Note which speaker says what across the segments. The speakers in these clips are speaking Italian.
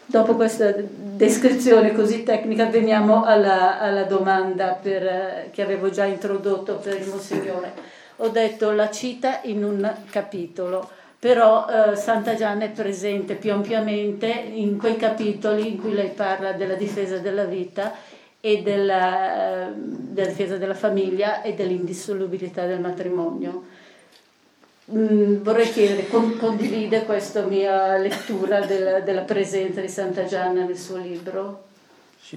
Speaker 1: Dopo questa descrizione così tecnica veniamo alla domanda che avevo già introdotto per il Monsignore. Ho detto la cita in un capitolo, però Santa Gianna è presente più ampiamente in quei capitoli in cui lei parla della difesa della vita e della difesa della famiglia e dell'indissolubilità del matrimonio. Vorrei chiedere, condivide questa mia lettura della presenza di Santa Gianna nel suo libro?
Speaker 2: Sì.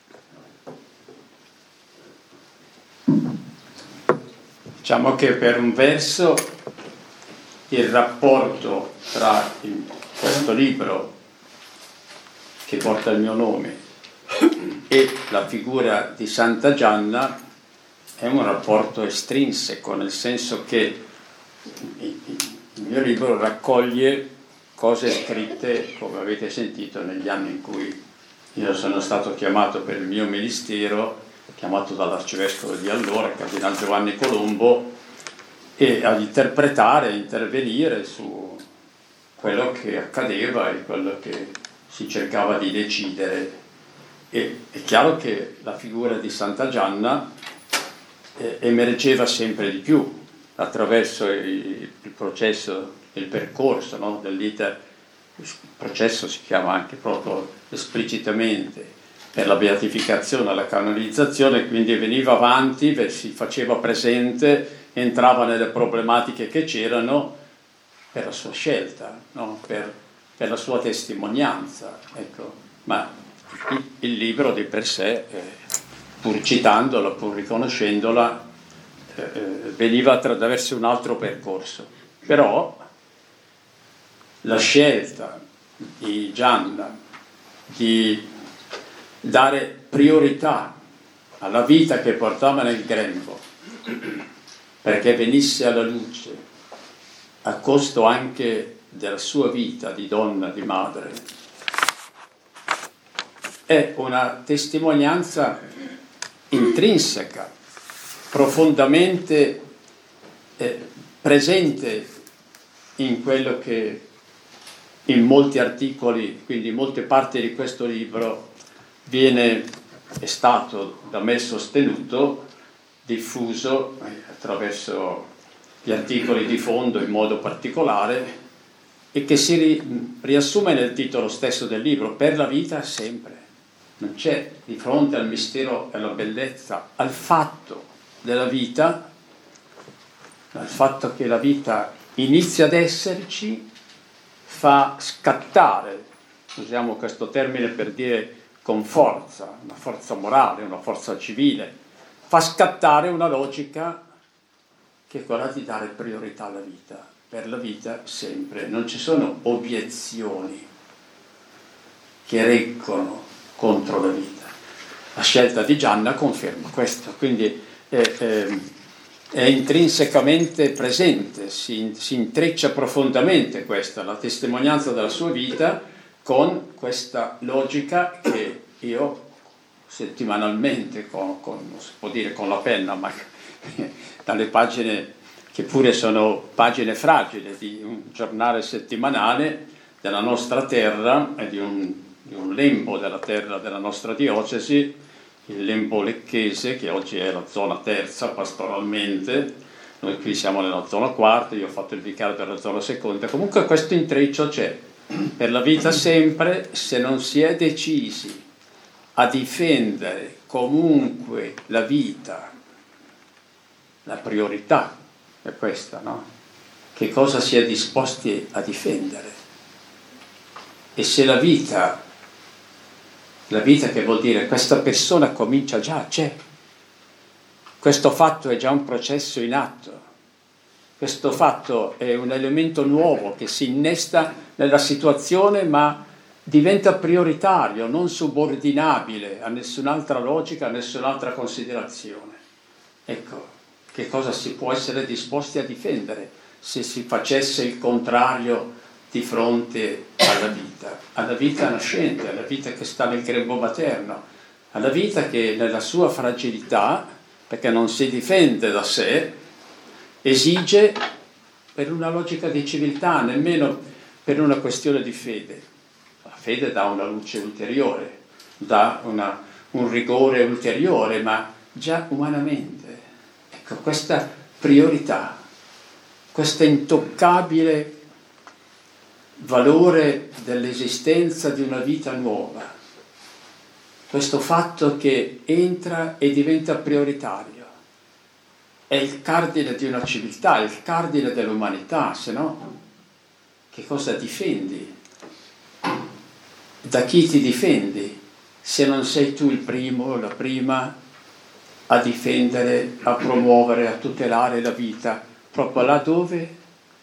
Speaker 2: Diciamo che per un verso il rapporto tra questo libro che porta il mio nome e la figura di Santa Gianna è un rapporto estrinseco, nel senso che il mio libro raccoglie cose scritte, come avete sentito, negli anni in cui io sono stato chiamato per il mio ministero, chiamato dall'arcivescovo di allora, Cardinal Giovanni Colombo, e ad interpretare, a intervenire su quello che accadeva e quello che si cercava di decidere. E è chiaro che la figura di Santa Gianna emergeva sempre di più attraverso il processo, il percorso, no, dell'iter. Il processo si chiama anche proprio esplicitamente per la beatificazione e la canonizzazione, quindi veniva avanti, si faceva presente, entrava nelle problematiche che c'erano per la sua scelta, no? per la sua testimonianza. Ecco. Ma il libro di per sé, pur citandola, pur riconoscendola, veniva attraverso un altro percorso. Però la scelta di Gianna di dare priorità alla vita che portava nel grembo perché venisse alla luce a costo anche della sua vita di donna, di madre, è una testimonianza intrinseca, profondamente presente in quello che in molti articoli, quindi in molte parti di questo libro, è stato da me sostenuto, diffuso attraverso gli articoli di fondo in modo particolare, e che si riassume nel titolo stesso del libro: per la vita sempre. Non c'è, di fronte al mistero e alla bellezza, al fatto della vita, al fatto che la vita inizia ad esserci, fa scattare, usiamo questo termine per dire con forza, una forza morale, una forza civile, fa scattare una logica che è quella di dare priorità alla vita, per la vita sempre. Non ci sono obiezioni che reggono contro la vita. La scelta di Gianna conferma questo, quindi è intrinsecamente presente, si intreccia profondamente questa, la testimonianza della sua vita, con questa logica che io settimanalmente, si può dire con la penna, ma dalle pagine che pure sono pagine fragili di un giornale settimanale della nostra terra e di un lembo della terra della nostra diocesi, il lembo lecchese, che oggi è la zona terza pastoralmente. Noi qui siamo nella zona quarta, io ho fatto il vicario per la zona seconda. Comunque questo intreccio c'è. Per la vita sempre, se non si è decisi a difendere comunque la vita, la priorità è questa, no? Che cosa si è disposti a difendere? E se la vita che vuol dire questa persona comincia già, c'è. Questo fatto è già un processo in atto. Questo fatto è un elemento nuovo che si innesta nella situazione, ma diventa prioritario, non subordinabile a nessun'altra logica, a nessun'altra considerazione. Ecco, che cosa si può essere disposti a difendere se si facesse il contrario di fronte alla vita nascente, alla vita che sta nel grembo materno, alla vita che nella sua fragilità, perché non si difende da sé, esige, per una logica di civiltà, nemmeno per una questione di fede, La fede dà una luce ulteriore, dà un rigore ulteriore, ma già umanamente. Ecco, questa priorità, questo intoccabile valore dell'esistenza di una vita nuova, questo fatto che entra e diventa prioritario, è il cardine di una civiltà, è il cardine dell'umanità, se no che cosa difendi? Da chi ti difendi se non sei tu il primo o la prima a difendere, a promuovere, a tutelare la vita, proprio là dove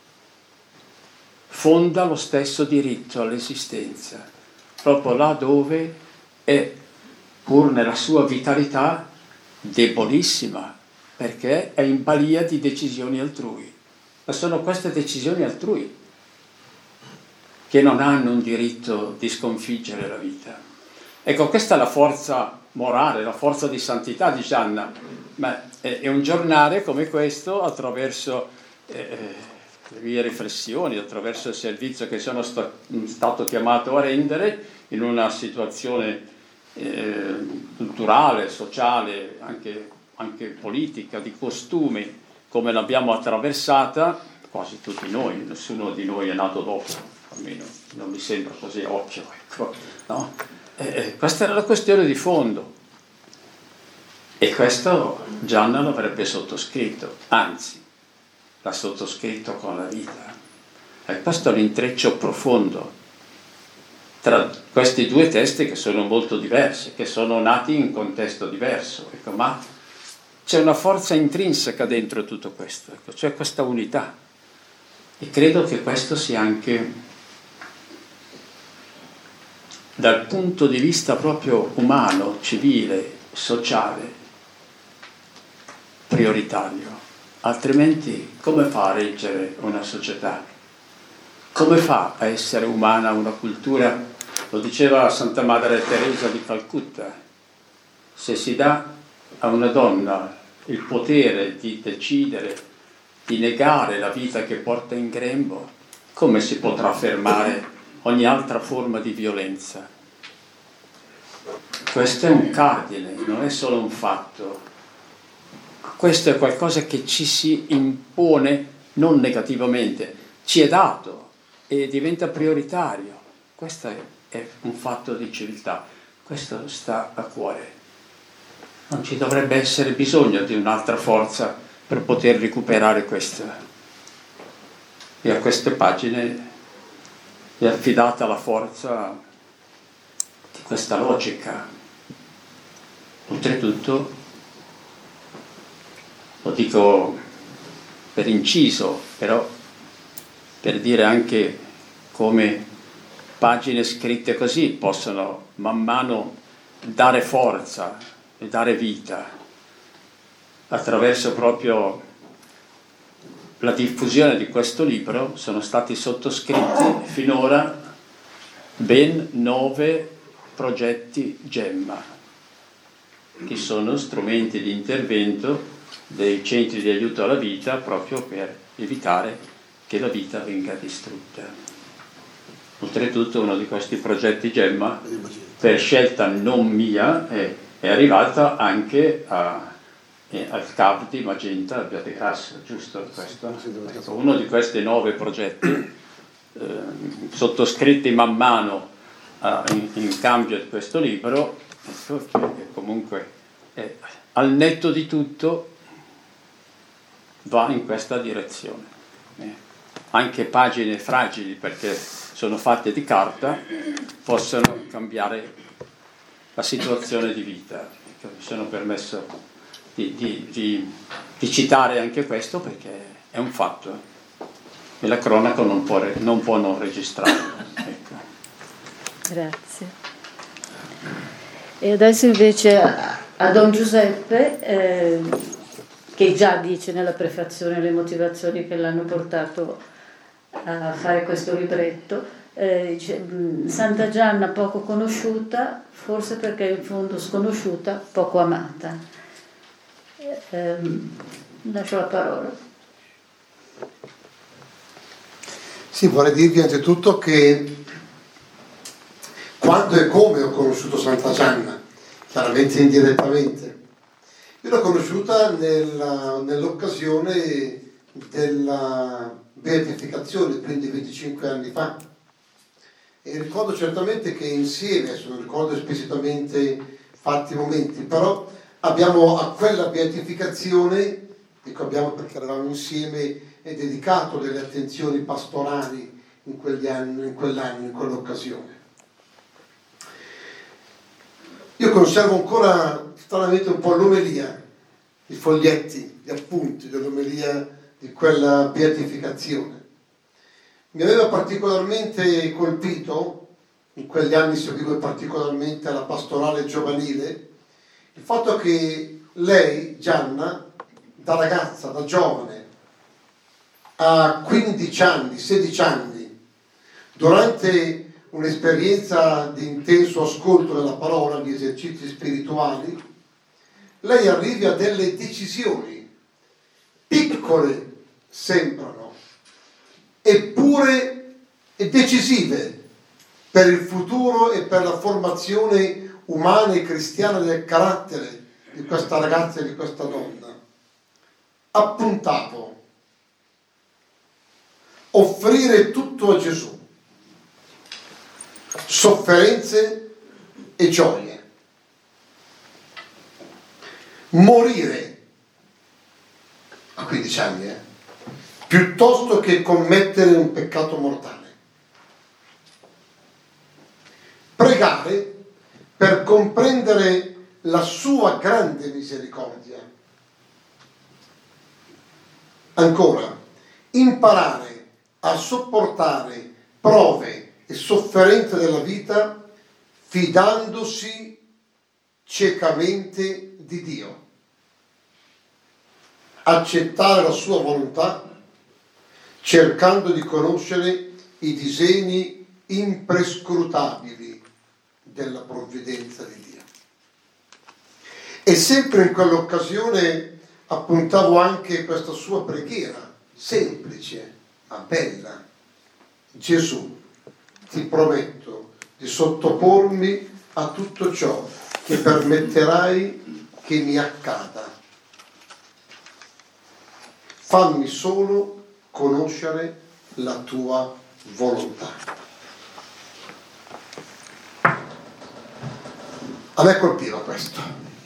Speaker 2: fonda lo stesso diritto all'esistenza, proprio là dove è, pur nella sua vitalità, debolissima, perché è in balia di decisioni altrui. Ma sono queste decisioni altrui che non hanno un diritto di sconfiggere la vita. Ecco, questa è la forza morale, la forza di santità di Gianna, ma è un giornale come questo, attraverso le mie riflessioni, attraverso il servizio che sono stato chiamato a rendere in una situazione culturale, sociale, anche politica, di costumi, come l'abbiamo attraversata quasi tutti noi, nessuno di noi è nato dopo. Almeno non mi sembra così occhio, ecco, no? Questa era la questione di fondo e questo Gianna l'avrebbe sottoscritto, anzi l'ha sottoscritto con la vita. E questo è l'intreccio profondo tra questi due testi che sono molto diversi, che sono nati in un contesto diverso, ecco, ma c'è una forza intrinseca dentro tutto questo, ecco, c'è questa unità e credo che questo sia anche dal punto di vista proprio umano, civile, sociale, prioritario. Altrimenti come fa a reggere una società? Come fa a essere umana una cultura? Lo diceva Santa Madre Teresa di Calcutta, se si dà a una donna il potere di decidere, di negare la vita che porta in grembo, come si potrà fermare ogni altra forma di violenza? Questo è un cardine, non è solo un fatto. Questo è qualcosa che ci si impone non negativamente, ci è dato e diventa prioritario. Questo è un fatto di civiltà, questo sta a cuore. Non ci dovrebbe essere bisogno di un'altra forza per poter recuperare questo. E a queste pagine è affidata la forza di questa logica. Oltretutto, lo dico per inciso, però per dire anche come pagine scritte così possono man mano dare forza e dare vita attraverso proprio la diffusione di questo libro. Sono stati sottoscritti finora ben 9 progetti Gemma, che sono strumenti di intervento dei centri di aiuto alla vita proprio per evitare che la vita venga distrutta. Oltretutto uno di questi progetti Gemma, per scelta non mia, è arrivata anche al CAV di Magenta Abbiate Grasso, giusto questo? Ecco, uno di questi 9 progetti sottoscritti man mano in cambio di questo libro, ecco, che comunque al netto di tutto va in questa direzione. Anche pagine fragili, perché sono fatte di carta, possono cambiare la situazione di vita. Mi sono permesso di citare anche questo perché è un fatto e la cronaca non può non registrarlo. Ecco.
Speaker 1: Grazie. E adesso invece a Don Giuseppe, che già dice nella prefazione le motivazioni che l'hanno portato a fare questo libretto, dice, Santa Gianna poco conosciuta, forse perché in fondo sconosciuta, poco amata. Lascio la parola.
Speaker 3: Sì, vorrei dirvi anzitutto che quando e come ho conosciuto Santa Gianna, chiaramente indirettamente. Io l'ho conosciuta nell'occasione della beatificazione, quindi 25 anni fa. E ricordo certamente che insieme, adesso non ricordo esplicitamente fatti momenti, però abbiamo a quella beatificazione, dico abbiamo perché eravamo insieme, e dedicato delle attenzioni pastorali in quell'anno, in quell'occasione. Io conservo ancora stranamente un po' l'omelia, i foglietti, gli appunti dell'omelia di quella beatificazione. Mi aveva particolarmente colpito, in quegli anni seguivo particolarmente la pastorale giovanile, il fatto che lei, Gianna, da ragazza, da giovane, a 15 anni, 16 anni, durante un'esperienza di intenso ascolto della parola, di esercizi spirituali, lei arrivi a delle decisioni, piccole sembrano, eppure decisive per il futuro e per la formazione umana e cristiana del carattere di questa ragazza e di questa donna. Appuntavo: offrire tutto a Gesù, sofferenze e gioie, morire a 15 anni, piuttosto che commettere un peccato mortale, pregare per comprendere la sua grande misericordia, ancora imparare a sopportare prove e sofferenze della vita fidandosi ciecamente di Dio, accettare la sua volontà cercando di conoscere i disegni imprescrutabili della provvidenza di Dio. E sempre in quell'occasione appuntavo anche questa sua preghiera semplice ma bella: Gesù, ti prometto di sottopormi a tutto ciò che permetterai che mi accada. Fammi solo conoscere la tua volontà. A me colpiva questo.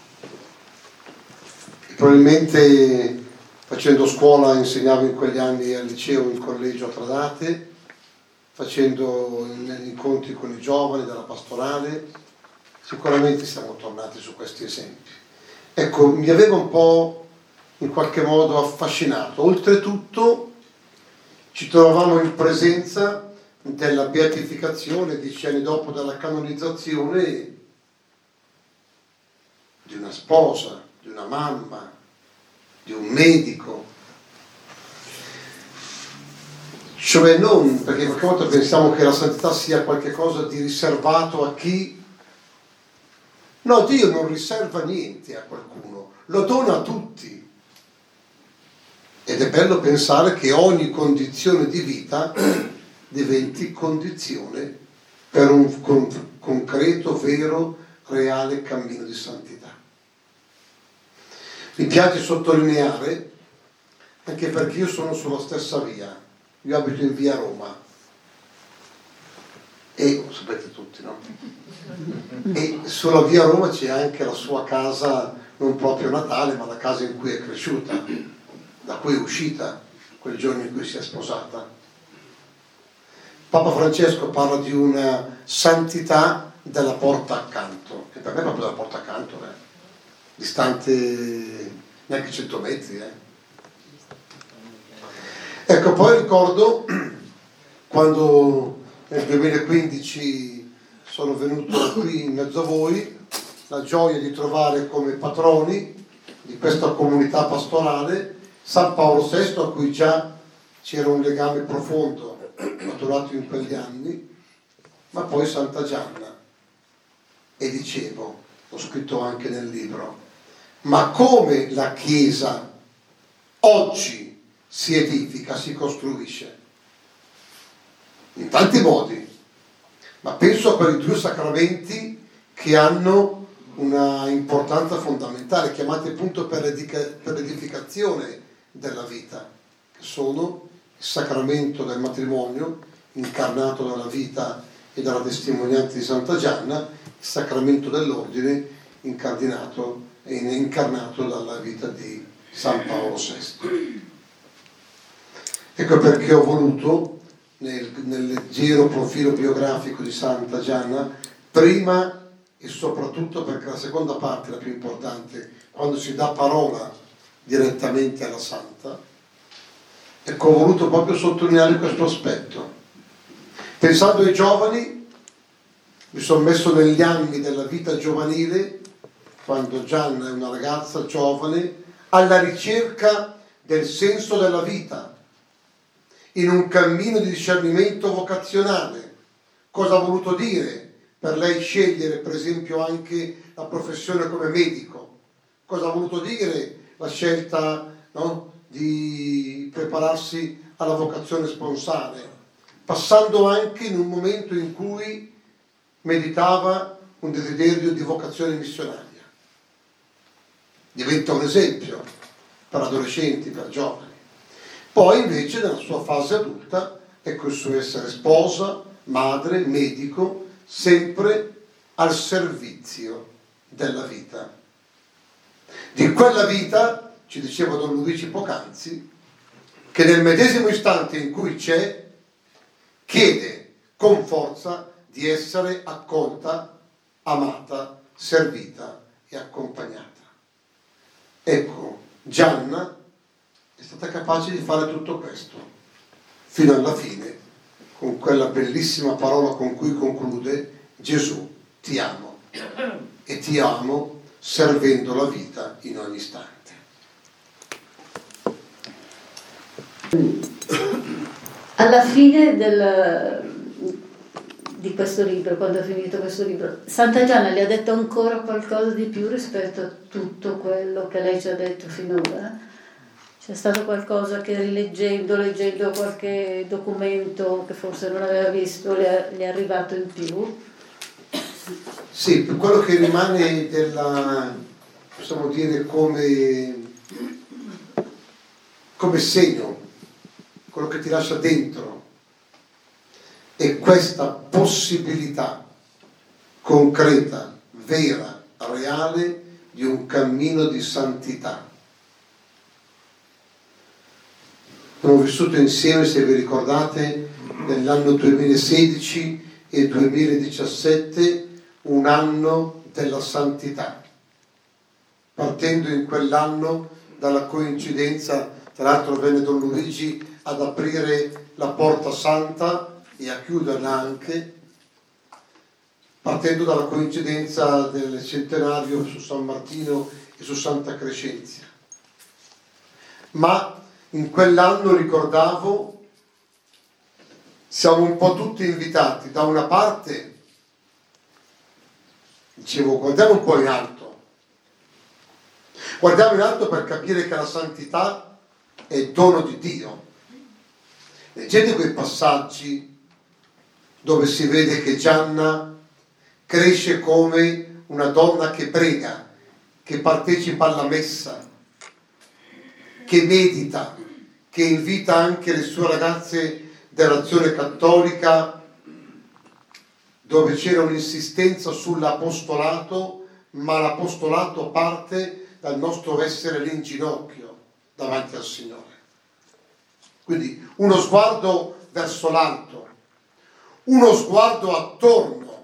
Speaker 3: Probabilmente facendo scuola insegnavo in quegli anni al liceo, in collegio a Tradate, facendo incontri con i giovani della pastorale, sicuramente siamo tornati su questi esempi. Ecco, mi aveva un po' in qualche modo affascinato. Oltretutto ci trovavamo in presenza della beatificazione, 10 anni dopo della canonizzazione, di una sposa, di una mamma, di un medico. Cioè non, perché qualche volta pensiamo che la santità sia qualcosa di riservato a chi... No, Dio non riserva niente a qualcuno, lo dona a tutti. Ed è bello pensare che ogni condizione di vita diventi condizione per un concreto, vero, reale cammino di santità. Mi piace sottolineare, anche perché io sono sulla stessa via, io abito in via Roma, e lo sapete tutti, no? E sulla via Roma c'è anche la sua casa, non proprio natale, ma la casa in cui è cresciuta, da cui è uscita quel giorno in cui si è sposata. Papa Francesco parla di una santità della porta accanto, che per me è proprio della porta accanto, distante neanche 100 metri. Ecco, poi ricordo quando nel 2015 sono venuto qui in mezzo a voi, la gioia di trovare come patroni di questa comunità pastorale San Paolo VI, a cui già c'era un legame profondo maturato in quegli anni, ma poi Santa Gianna. E dicevo, ho scritto anche nel libro, ma come la Chiesa oggi si edifica, si costruisce? In tanti modi, ma penso a quei due sacramenti che hanno una importanza fondamentale, chiamati appunto per l'edificazione della vita, che sono il sacramento del matrimonio, incarnato dalla vita e dalla testimonianza di Santa Gianna, il sacramento dell'ordine, incarnato dalla vita di San Paolo VI. Ecco perché ho voluto, nel leggero profilo biografico di Santa Gianna, prima e soprattutto perché la seconda parte è la più importante, quando si dà parola direttamente alla Santa, ecco, ho voluto proprio sottolineare questo aspetto. Pensando ai giovani, mi sono messo negli anni della vita giovanile, quando Gianna è una ragazza giovane, alla ricerca del senso della vita, in un cammino di discernimento vocazionale. Cosa ha voluto dire per lei scegliere, per esempio, anche la professione come medico? Cosa ha voluto dire la scelta, no, di prepararsi alla vocazione sponsale, passando anche in un momento in cui meditava un desiderio di vocazione missionaria? Diventa un esempio per adolescenti, per giovani. Poi invece nella sua fase adulta, ecco il suo essere sposa, madre, medico, sempre al servizio della vita. Di quella vita, ci diceva Don Luigi poc'anzi, che nel medesimo istante in cui c'è, chiede con forza di essere accolta, amata, servita e accompagnata. Ecco, Gianna è stata capace di fare tutto questo, fino alla fine, con quella bellissima parola con cui conclude: Gesù, ti amo, e ti amo servendo la vita in ogni istante.
Speaker 1: Alla fine di questo libro, quando ha finito questo libro, Santa Gianna le ha detto ancora qualcosa di più rispetto a tutto quello che lei ci ha detto finora? C'è stato qualcosa che leggendo qualche documento che forse non aveva visto le è arrivato in più?
Speaker 3: Sì, per quello che rimane possiamo dire come segno, quello che ti lascia dentro, è questa possibilità concreta, vera, reale di un cammino di santità. Abbiamo vissuto insieme, se vi ricordate, nell'anno 2016 e 2017 un anno della santità, partendo in quell'anno dalla coincidenza, tra l'altro venne Don Luigi ad aprire la Porta Santa e a chiuderla anche, partendo dalla coincidenza del centenario su San Martino e su Santa Crescenzia. Ma in quell'anno, ricordavo, siamo un po' tutti invitati. Da una parte, dicevo, guardiamo un po' in alto. Guardiamo in alto per capire che la santità è dono di Dio. Leggete quei passaggi dove si vede che Gianna cresce come una donna che prega, che partecipa alla messa, che medita, che invita anche le sue ragazze dell'Azione Cattolica, dove c'era un'insistenza sull'apostolato, ma l'apostolato parte dal nostro essere lì in ginocchio davanti al Signore. Quindi uno sguardo verso l'alto, uno sguardo attorno,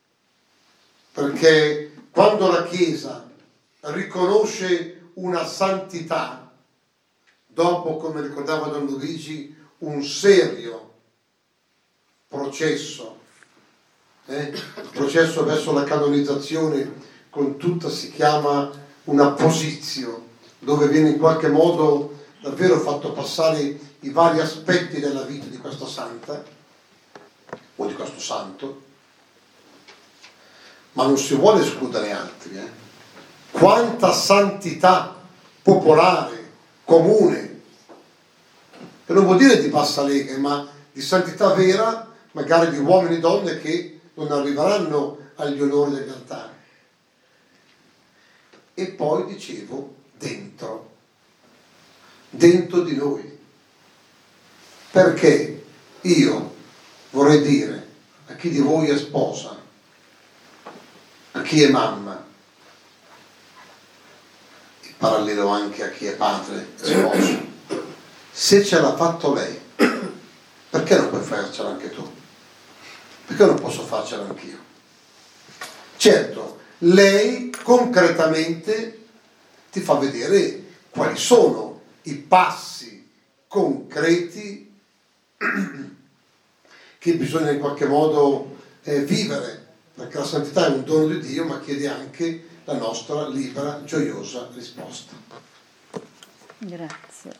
Speaker 3: perché quando la Chiesa riconosce una santità, dopo, come ricordava Don Luigi, un serio processo, il processo verso la canonizzazione, con tutta, si chiama una posizione, dove viene in qualche modo davvero fatto passare i vari aspetti della vita di questa santa o di questo santo, ma non si vuole escludere altri. Quanta santità popolare, comune, che non vuol dire di bassa lega, ma di santità vera, magari di uomini e donne che non arriveranno agli onori degli altari. E poi dicevo dentro di noi, perché io vorrei dire a chi di voi è sposa, a chi è mamma, in parallelo anche a chi è padre, sposo, se ce l'ha fatto lei, perché non puoi farcela anche tu? Perché non posso farcela anch'io? Certo, lei concretamente ti fa vedere quali sono i passi concreti che bisogna in qualche modo vivere, perché la santità è un dono di Dio, ma chiede anche la nostra libera, gioiosa risposta.
Speaker 1: Grazie.